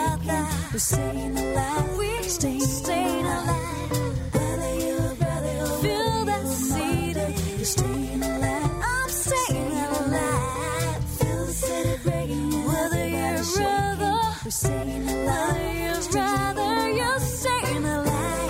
brother. We're staying alive. We're staying alive. Whether you're a brother or feel that seed, you're staying alive. I'm staying alive. Feel the city breaking. Whether you're a brother, we're staying alive. Whether you're a brother, you're staying alive.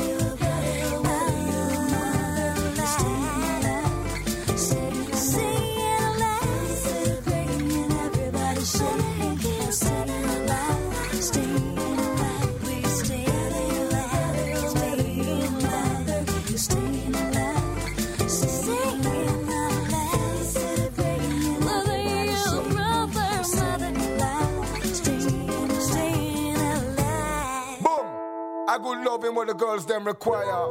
I good loving what the girls them require,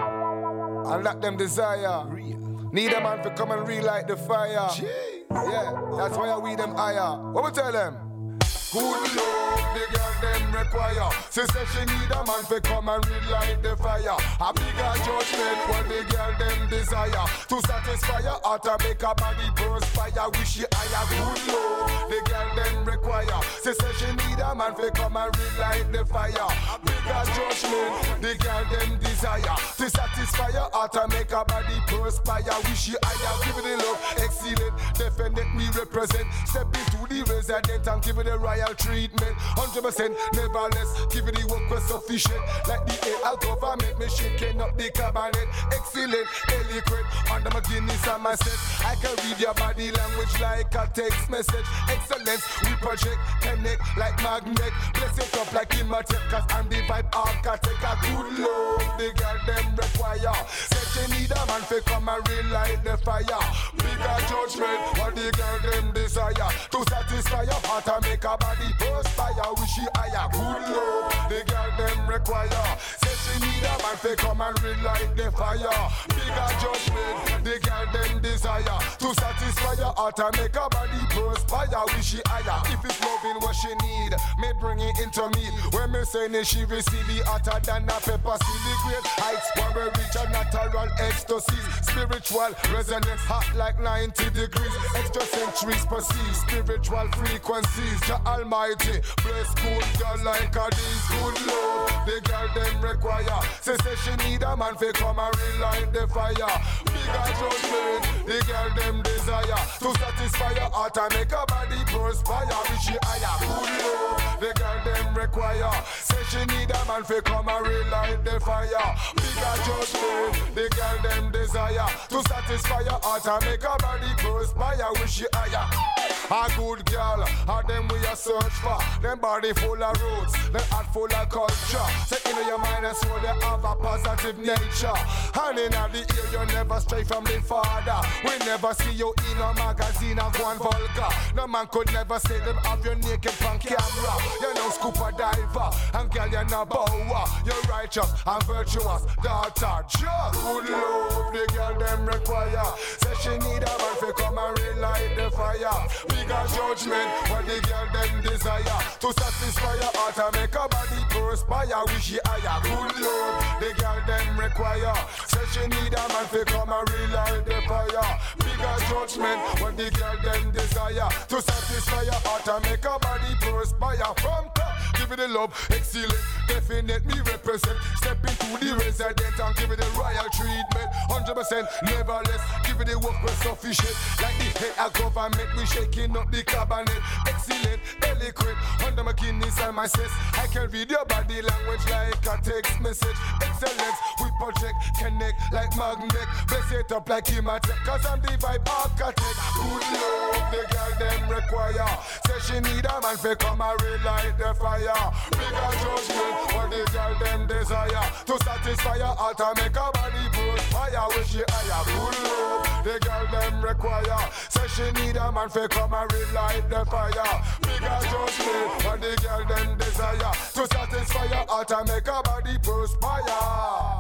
yeah. And let them desire. Real. Need a man to come and relight the fire. Jeez. Yeah, that's why I weed them higher. What we tell them? Good love, the girl them require. She said she need a man to come and relight the fire. A bigger judgment what the girl them desire. To satisfy her heart and make her body perspire. Wish she higher. Good love, the girl them require. She said she need a man to come and relight the fire. A bigger judgment, the girl them desire. To satisfy her heart and make her body perspire. Wish she higher. Give it the love, excellent. Defendant me represent. Step into the resident and give it the royal treatment. 100% never less. Give it the work was sufficient. Like the AI government, me shaking up the cabinet. Excellent, eloquent. Under my Guinness and my set. I can read your body language like a text message. Excellence, we project, connect like magnet. Bless it up like Imhotep, cause I'm the vibe architect. A good love, the girl them require. Said she need a man to come and relight the fire. Bigger judgment, what the girl them desire. To satisfy your heart and make a body perspire. Wish she higher. Good love, the girl them require. Said she need a man to come and relight the fire. Bigger judgment, the girl them desire. To satisfy your heart and make a body perspire. Wish she higher. If it's loving what she need, me bring it into me. When me saying it, she receive it hotter than a pepper. See the great heights where we reach a natural ecstasy. Spiritual resonance hot like 90 degrees. Extra centuries perceive spiritual frequencies. The Almighty bless good girl like a these. Good love, the girl them require. Say she need a man to come and relight the fire. Bigger judgment, the girl them desire. To satisfy your heart and make a body perspire. Wish she higher. Good love, the girl them require. Say she need a man to come and relight the fire. Bigger judgment, the girl them desire. To satisfy your heart and make a body perspire. Wish she higher. A good girl, a them we a search for. Them body full of roots, them heart full of culture. Say in your mind and soul they have a positive nature. And in the ear you never stray from the father. We never see you in a magazine of one vulgar. No man could never say them have your naked on camera. You know scuba diver, and girl you no bower. You're righteous and virtuous, daughter just. Good love, the girl them require. Say she need a man to come and relight the fire. Bigger judgment, what the girl them desire. To satisfy your heart and make a body perspire. Wish she higher. Good love, the girl them require. Say she need a man to come and relight the fire. Bigger judgment, what the girl them desire. To satisfy your heart and make a body perspire. From top, give it the love, excellent. Definite me represent. Step into the resident and give it the royal treatment. 100% never less. Give it the work was sufficient. Like the head of government, we shaking up the cabinet. Excellent, eloquent. Under my Guinness and my cess. I can read your body language like a text message. Excellence, we project, connect like magnet. Bless it up like Imhotep, cause I'm the vibe architect. Good love, the girl them require. Say she need a man to come and relight the fire. Bigger judgment, what the girl them desire. To satisfy your heart and make a body perspire. Wish she higher. Good love, the girl them require. Say she need a man to come and relight the fire. Bigger judgment, what the girl them desire. To satisfy your heart and make a body perspire.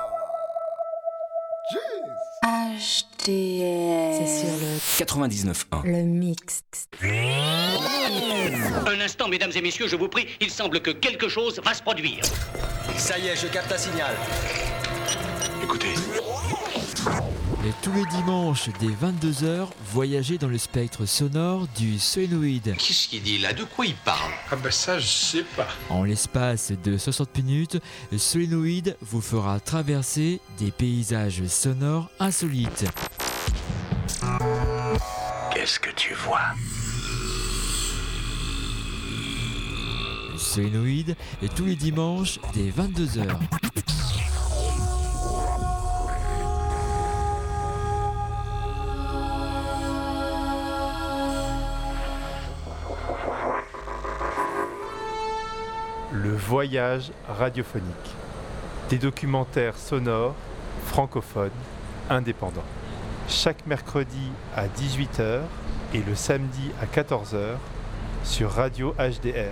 HDL. C'est sur le 99.1. Le mix. Un instant, mesdames et messieurs, je vous prie, il semble que quelque chose va se produire. Ça y est, je capte un signal. Écoutez. Et tous les dimanches dès 22h, voyagez dans le spectre sonore du Solénoïde. Qu'est-ce qu'il dit là? De quoi il parle? Ah ben ça, je sais pas. En l'espace de 60 minutes, le Solénoïde vous fera traverser des paysages sonores insolites. Qu'est-ce que tu vois? Le Solénoïde est tous les dimanches dès 22h. Le voyage radiophonique. Des documentaires sonores, francophones, indépendants. Chaque mercredi à 18h et le samedi à 14h sur Radio HDR.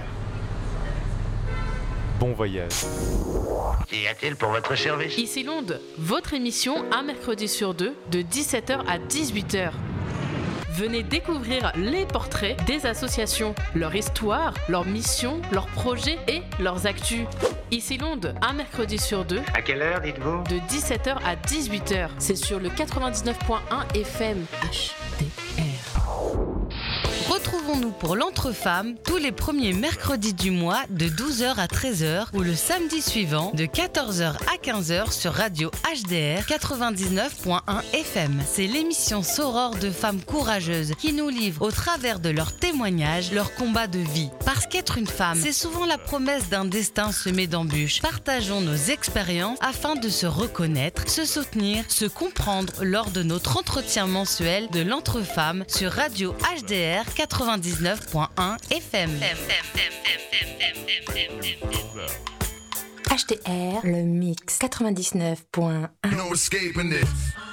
Bon voyage. Y a-t-il pour votre service? Ici Londres, votre émission un mercredi sur deux de 17h à 18h. Venez découvrir les portraits des associations, leur histoire, leurs missions, leurs projets et leurs actus. Ici Londres, un mercredi sur deux. À quelle heure, dites-vous? De 17h à 18h. C'est sur le 99.1 FM HDR. Retrouvons-nous pour l'Entre-Femmes tous les premiers mercredis du mois de 12h à 13h ou le samedi suivant de 14h à 15h sur Radio HDR 99.1 FM. C'est l'émission sorore de femmes courageuses qui nous livrent au travers de leurs témoignages leur combat de vie. Parce qu'être une femme, c'est souvent la promesse d'un destin semé d'embûches. Partageons nos expériences afin de se reconnaître, se soutenir, se comprendre lors de notre entretien mensuel de l'Entre-Femmes sur Radio HDR 99.1 FM. HDR, le mix 99.1. No escaping this.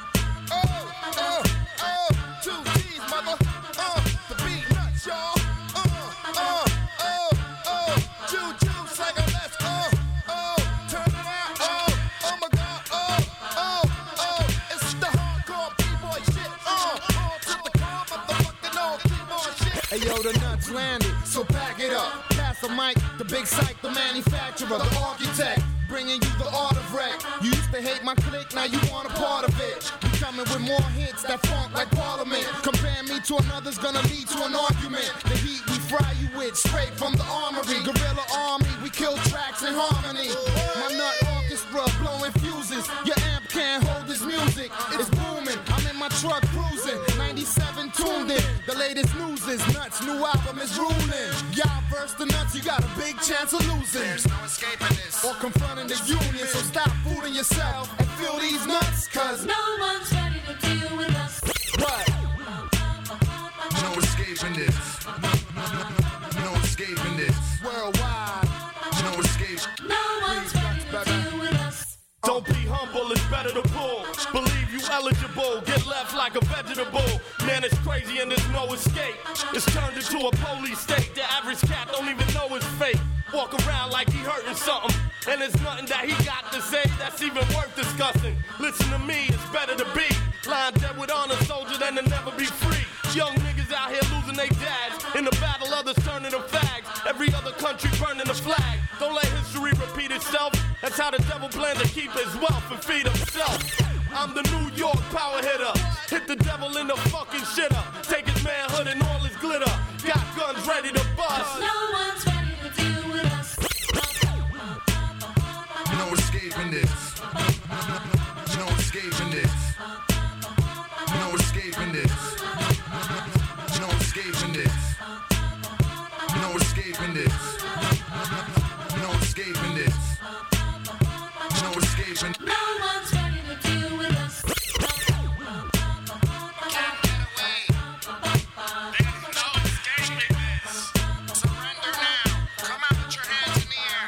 Hey yo, the nuts landed, so pack it up. Pass the mic, the big psych, the manufacturer, the architect, bringing you the art of wreck. You used to hate my clique, now you want a part of it. We coming with more hits that funk like Parliament. Compare me to another's gonna lead to an argument. The heat we fry you with, straight from the armory. Guerrilla army, we kill tracks in harmony. My nut orchestra blowing fuses. Your amp can't hold this music, it's booming. I'm in my truck cruising, 97 tuned in. The latest news is nuts, new album is ruling. Y'all verse the nuts, you got a big chance of losing. There's no escaping this. Or confronting the union, so stop fooling yourself and feel these nuts, cause No one's ready to deal with us. what? No escaping this. No escaping this. Worldwide, No escape. No one's ready to deal with us. Don't be humble, it's better to pull. Believe you eligible, get left like a vegetable. Man, it's crazy and there's no escape. It's turned into a police state. The average cat don't even know his fate. Walk around like he hurting something. And there's nothing that he got to say that's even worth discussing. Listen to me, it's better to be lying dead with honor, soldier, than to never be free. Young niggas out here losing their dads. In the battle, others turning to fags. Every other country burning the flag. Don't let history repeat itself. That's how the devil plans to keep his wealth and feed himself. I'm the New York power hitter. Hit the devil in the fucking shitter. Take his manhood and all his glitter. Got guns ready to bust. No one's ready to deal with us. No escaping this. No escaping this. No escaping this. No escaping this. No escaping this. No escaping this. No escaping. No one's ready to deal with us. Can't get away. There's no escaping this. Surrender now. Come out with your hands in the air.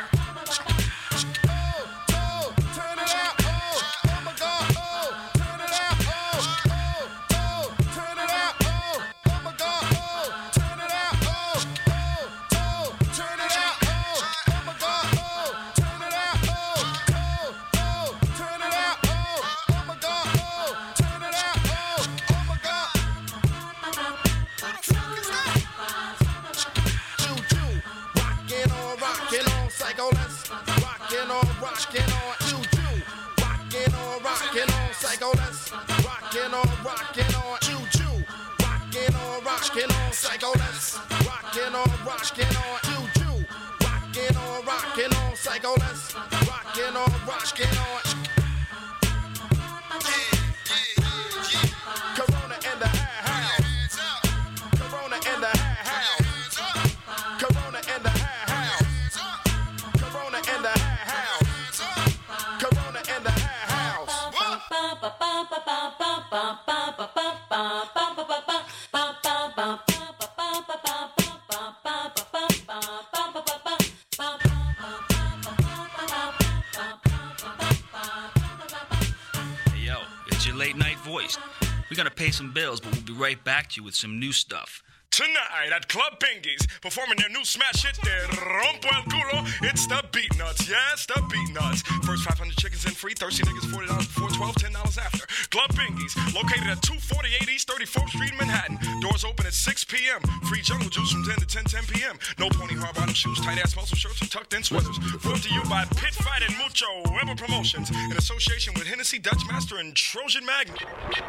oh, turn it out, oh my god, oh, turn it out, oh, turn it out, oh my god, oh, turn it out, oh, turn it out, oh my god, oh, turn it out, oh, turn it out, oh my god, oh, turn it out, oh my god. Who the fuck is that? Choo-choo, rockin' on, psycho, let's rockin' on, choo-choo, rockin' on, psycho, let's rockin' on, choo-choo. Rockin' on, psycho, let's rockin' on, choo-choo. Rockin' on, psycho, let's rockin' on. Corona in the house. Corona in the house. Corona in the house. Corona in the house. Corona in the house. Hey, yo, it's your late night voice. We gotta pay some bills, but we'll be right back to you with some new stuff. Tonight at Club Pingies, performing their new smash hit, Te Rompo El Culo, it's the Beat Nuts. Yes, the Beat Nuts. First 500 chickens in free, thirsty niggas $40 before 12, $10 after. Club Pingies, located at 248 East 34th Street in Manhattan. Doors open at 6 p.m. Free jungle juice from 10 to 10 p.m. No pony hard bottom shoes, tight ass muscle shirts, and tucked in sweaters. Brought to you by Pit Fight and Mucho Weber Promotions in association with Hennessy, Dutch Master, and Trojan Magnet.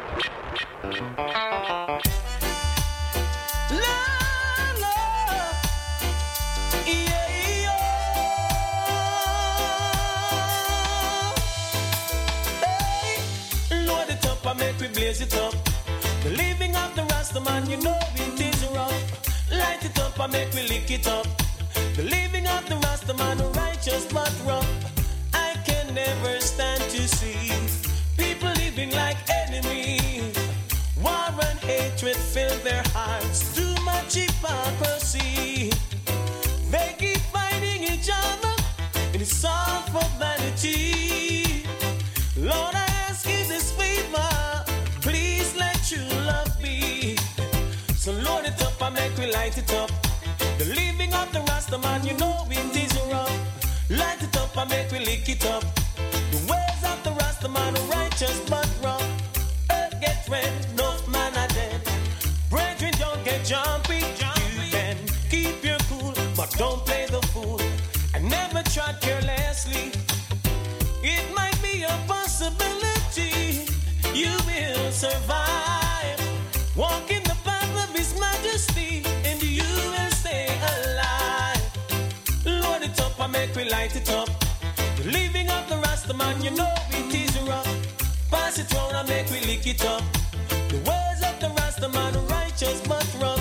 Make we blaze it up. The living of the Rasta man, you know it is rough. Light it up and make we lick it up. The living of the Rasta man, righteous but rough. I can never stand to see people living like enemies. War and hatred fill their hearts. Too much hypocrisy. They keep fighting each other, and it's all for vanity. Lord, I ask you this favor, please let true love be. So load it up and make we light it up. The living of the Rasta man, you know it is rough. Light it up and make we lick it up. The ways of the Rasta man are righteous but rough. Earth get red, no man are dead. Brethren, don't get jumpy. You can keep your cool, but don't play the fool. And never tread carelessly. It might be a possibility you will survive. Walk in the path of His Majesty, and you will stay alive. Load it up and make we light it up. The living of the Rasta man, you know it is rough. Pass it round and make we lick it up. The ways of the Rasta man are righteous but rough.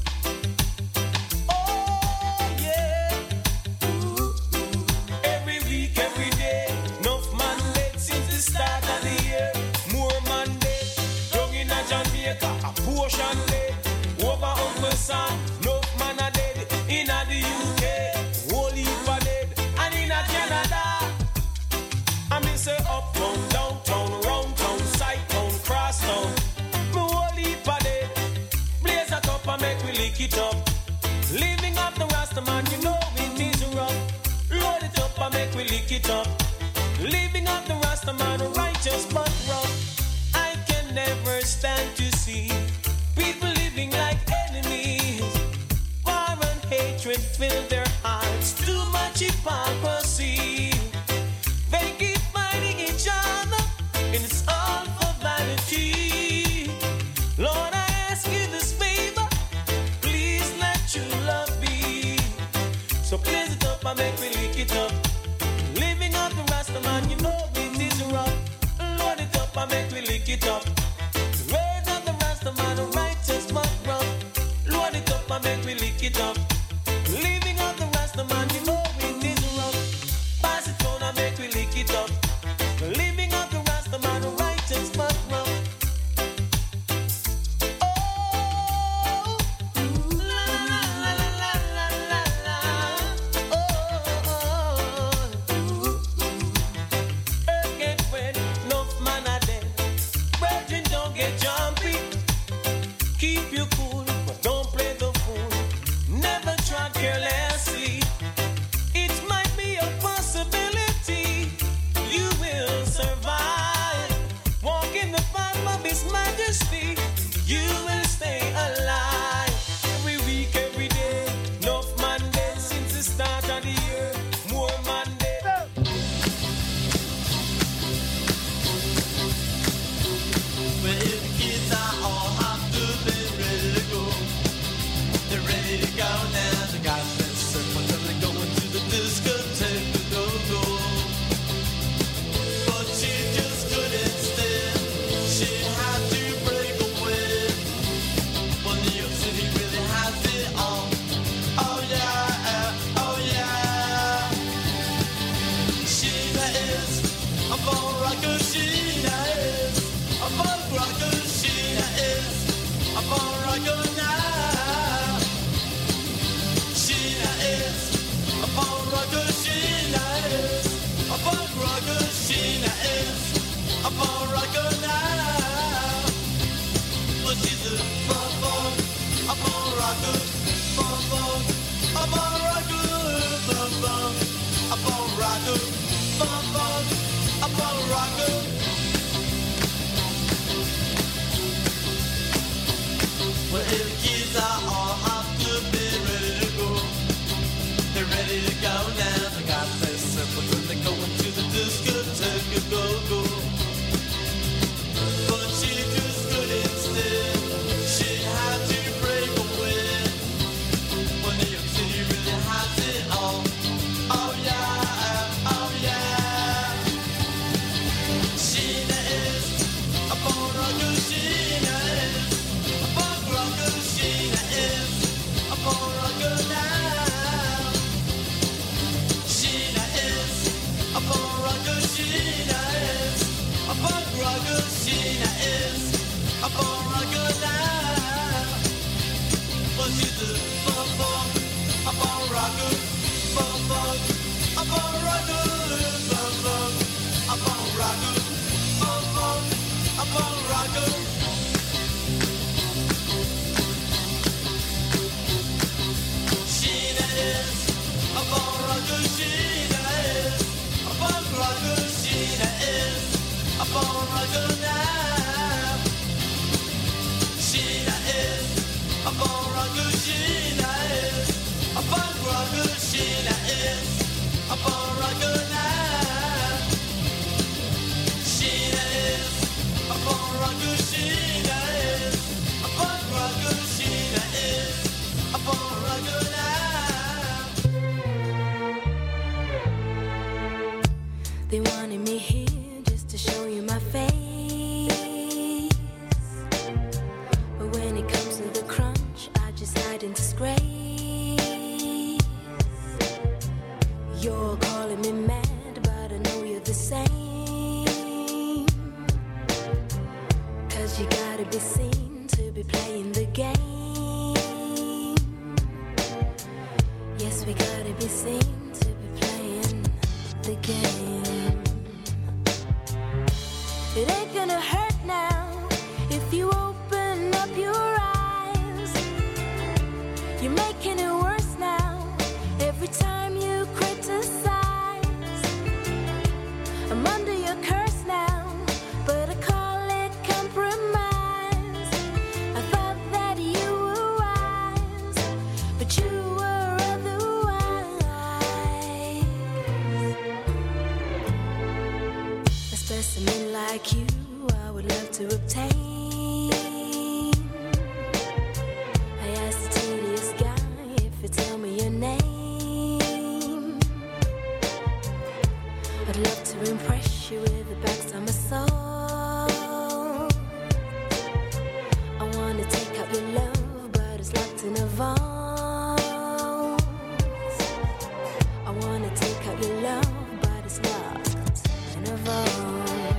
Oh yeah. Every week, every day, enough man dead since the start of the year. More man dead, down in a Jamaica, a portion dead. Over Uncle Sam, enough man are dead. In a the UK, whole heap are dead. And in a Canada, I mean say uptown, downtown, round town, side town, cross town. Me whole heap are dead. Blaze it up and make we lick it up. Living of the Rasta man, you know it is rough. Load it up and make we lick it up. Living of the Rasta man, righteous but rough. I can never stand to see people living like enemies. War and hatred fill their hearts. Too much hypocrisy. They keep fighting each other, and it's all for vanity. Lord, I ask you this favor, please let true love be. So blaze it up and make we lick it up. Living of the Rasta man, you know it is rough. Load it up and make we lick it up. The ways of the Rasta man are righteous but rough. Load it up and make we lick it up. Living of the Rasta man, you know it is rough. Pass it on and make we lick it up. The living of the Rasta man are righteous but rough. a bone rocker now. Well, she's a bone rocker, a bone rocker, a bone rocker, a bone rocker. Well, the kids are all off to bed, ready to go. They're ready to go now. They got their circles and they're going to the discotheque, go. But she just couldn't stand. She had to break away. Well, New York City really has it all. Oh yeah, oh yeah. Sheena is a bone rocker. Sheena is a bone rocker. Sheena is a bone rocker now. Sheena is a bone rocker. Sheena is a bone rocker. Sheena is a bone rocker now. Well, she's a bone rocker, a bone rocker, a bone rocker, a bone rocker, a bone rocker. Sheena is a bone rocker. Sheena is a bone rocker. Sheena is a bone rocker now. Sheena is a bone rocker. Sheena is a bone rocker. Sheena is a bone rocker now. Sheena is a bone rocker. Sheena is a bone rocker. Sheena is a bone rocker now. They wanted me here just to show you my face. But when it comes to the crunch, I just hide and disgrace. You're calling me mad, but I know you're the same. 'Cause you gotta be seen to be playing the game. Yes, we gotta be seen to be playing the game. It ain't gonna hurt now if you open up your eyes. You're making it worse now every time you criticize. I'm under your curse now, but I call it compromise. I thought that you were wise, but you were otherwise. A specimen like you, I would love to obtain. I asked the tedious guy if you tell me your name. I'd love to impress you with the backs of my soul. I wanna take out your love, but it's locked in a vault. I wanna take out your love, but it's locked in a vault.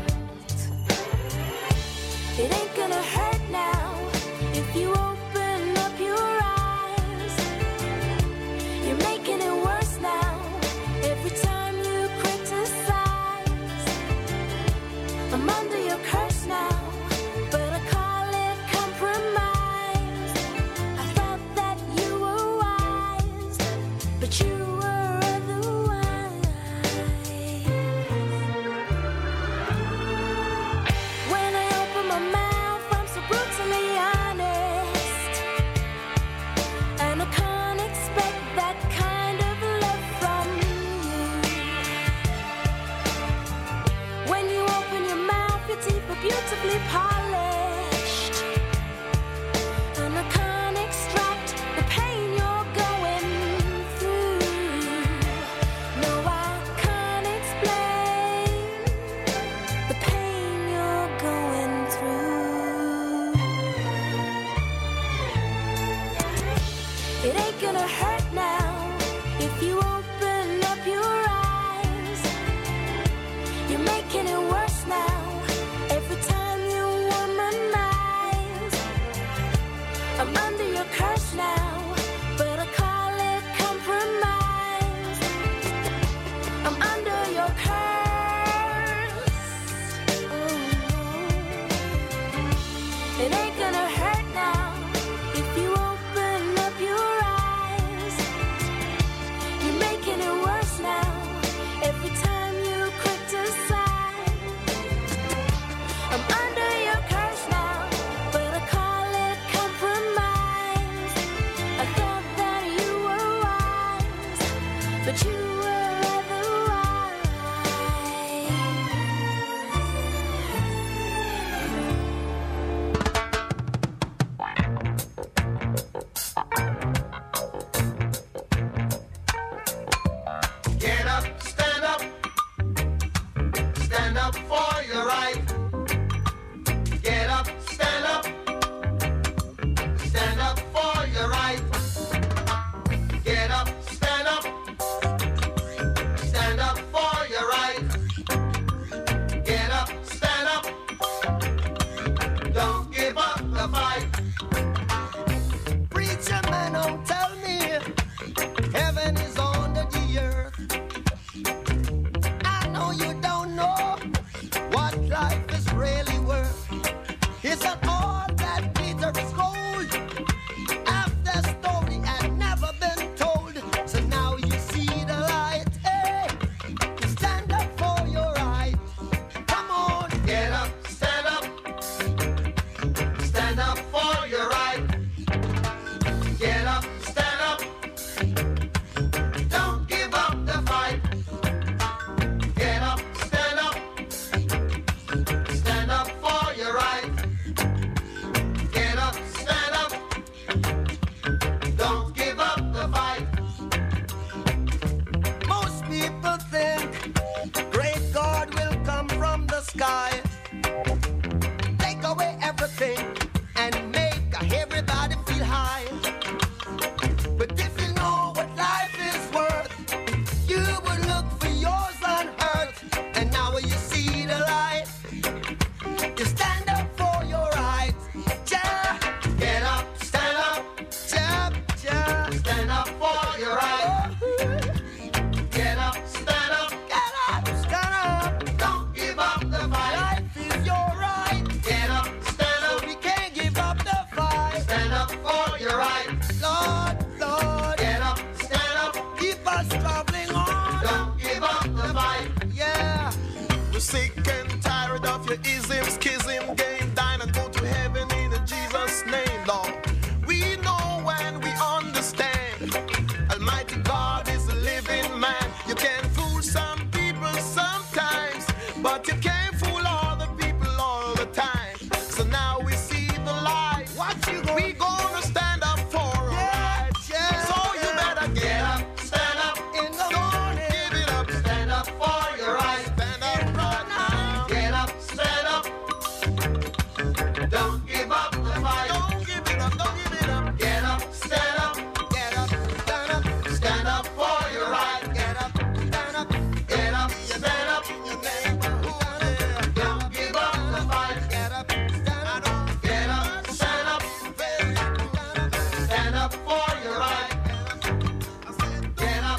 It ain't gonna hurt now if you open up your eyes. You're making it worse now every time you criticize. I'm under your curse now, but I call it compromise. I thought that you It ain't gonna hurt now if you open up your eyes. You're making it worse now every time you criticize. I'm under your curse now, but I call it compromise. I thought that you were wise, but you were otherwise. Get up, stand up for your right. Get up, stand up for your right. Get up, stand up for your right. Get up, stand up, don't give up the fight. Preacher man, don't tell me heaven is under the earth. I know you don't know what life is really worth. It's not all that glitter is gold. Half the story had never been told. So now you see the light. Hey, stand up for your right. Come on, get up, stand up for your right. Get up, stand up, don't give up the fight. Get up, stand up for your right. Get up, stand up, don't give up the fight. Most people think great God will come from the sky, take away everything and make everybody feel high. But if you know what life is worth, you would look for yours on earth. And now you see the light, you stand up for your right. Yeah. Get up, stand up, yeah. Stand up for your right. Get up, stand up, don't give up the fight. Life is your right. Get up, stand up, so we can't give up the fight. Stand up for your right. Lord, get up, stand up, keep us traveling on. Don't give up the fight. Yeah. We're sick and tired of your ism, schism, game, dine and go to heaven in Jesus' name, Lord. We know and we understand. Almighty God is a living man. You can fool some people sometimes, but you can't fool all the people all the time. So now we see the light. We gonna stand up for our rights. So you better get up, stand up in the morning. Give it up, stand up for your right. stand up right now. Get up, stand up, don't give up the fight. Don't give it up, don't give it up. Get up, stand up, stand up for your right. Get up, stand up, don't give up the fight. Get up, stand up for your right. Get up.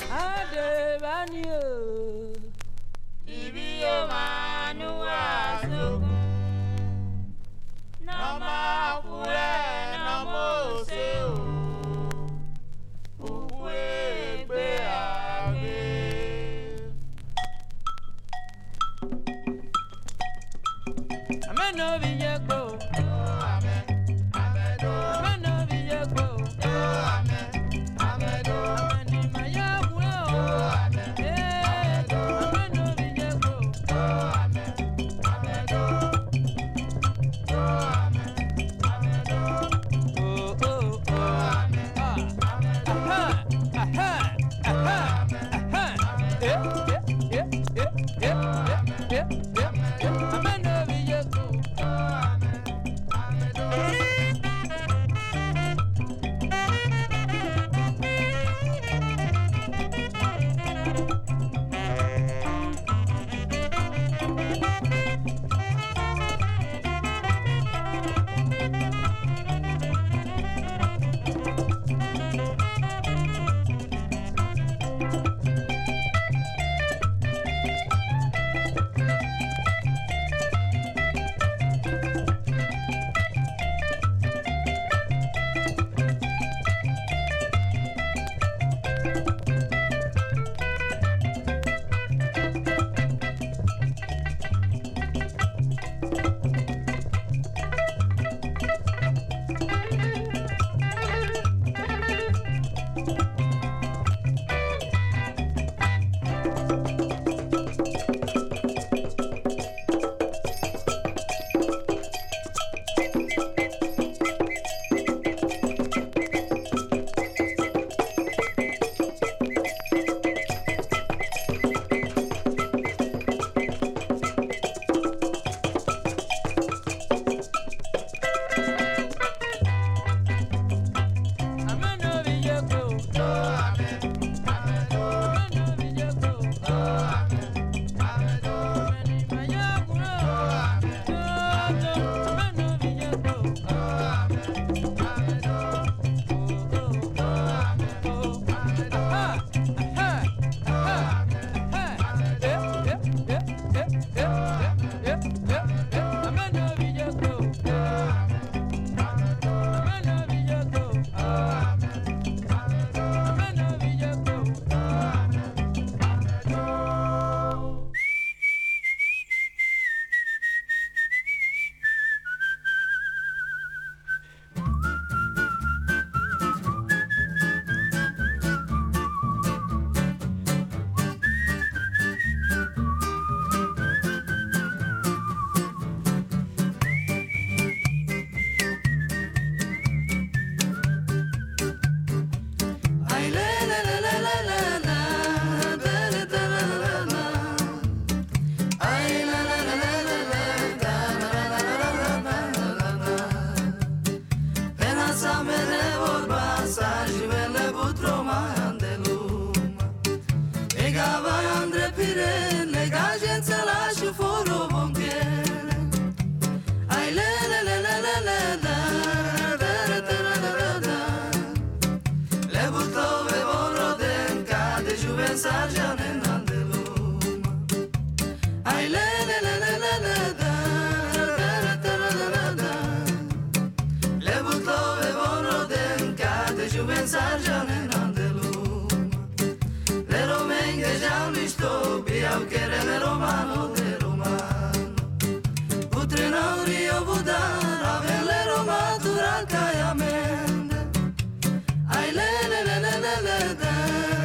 au querere romano de romano Utrina rio budan avele roma dural caiamente Ai le le le le le le da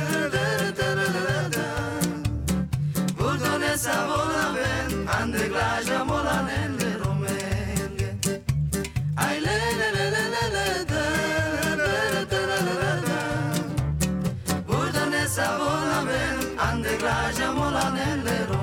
Burdone savona ben ande glaja mola nelle romenghe Ai le le le le le le da Burdone savona ben ande glaja mola nelle romenghe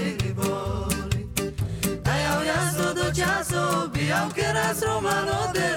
Biau che era romano de